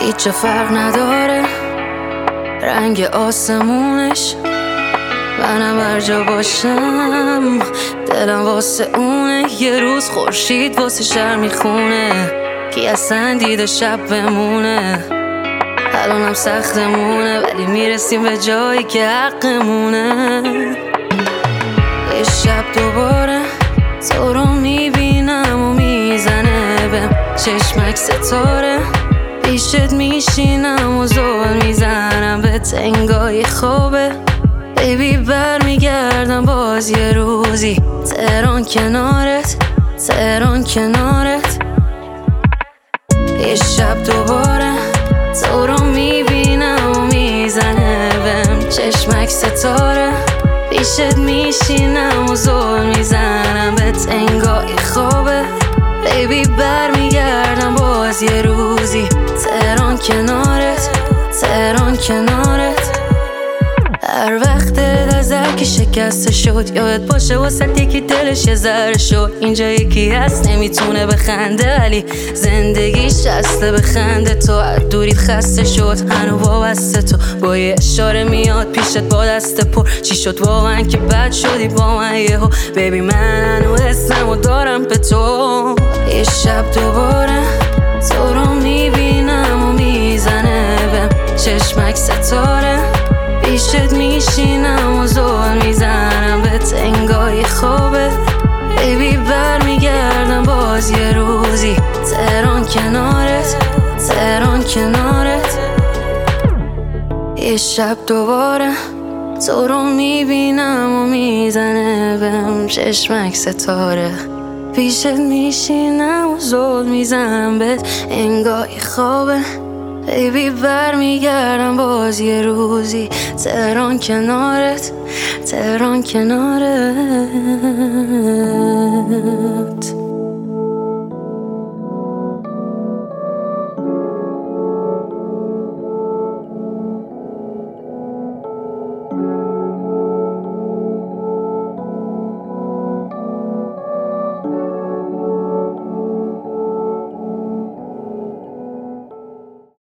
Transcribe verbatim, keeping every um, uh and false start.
هیچ فرق نداره رنگ آسمونش، منم هر جا باشم دلم واسه اونه. یه روز خورشید واسه شهر میخونه، کی اصلا دیده شب بمونه. الانم سختمونه ولی میرسیم به جایی که حقمونه. یه شب دوباره تو رو میبینم و میزنه بهم چشمک ستاره، پیشت میشینم و زل میزنم به تنگای خوابه. بیبی بر میگردم باز یه روزی، تهران کنارت، تهران کنارت. یه شب دوباره تو رو میبینم و میزنه بهم چشمک ستاره، پیشت میشینم و زل میزنم به تنگای خوابه. بیبی بر میگردم باز یه روزی، تهران کنارت، تهران کنارت. هر وقت از هر کی شکسته شد یادت باشه واسه یکی دلش یه ذره شد. اینجا یکی هست نمیتونه بخنده ولی زندگیش هسته بخنده. تو از دوریت خسته شد هنو وابسته، تو با یه اشاره میاد پیشت با دست پر. چی شد واقعا که بد شدی با من یهو؟ بیبی من هنو اسممو دارم به تو. یه شب دوباره تو رو میبینم و میزنه بهم چشمک ستاره، پیشت میشینم و زل میزنم به تنگای خوابه. بیبی بر میگردم باز یه روزی، تهران کنارت، تهران کنارت. یه شب دوباره تو رو میبینم و میزنه بهم چشمک ستاره، پیشت میشینم و زل میزنم به انگای خوابه. بیبی بر میگردم باز یه روزی، تهران کنارت، تهران کنارت.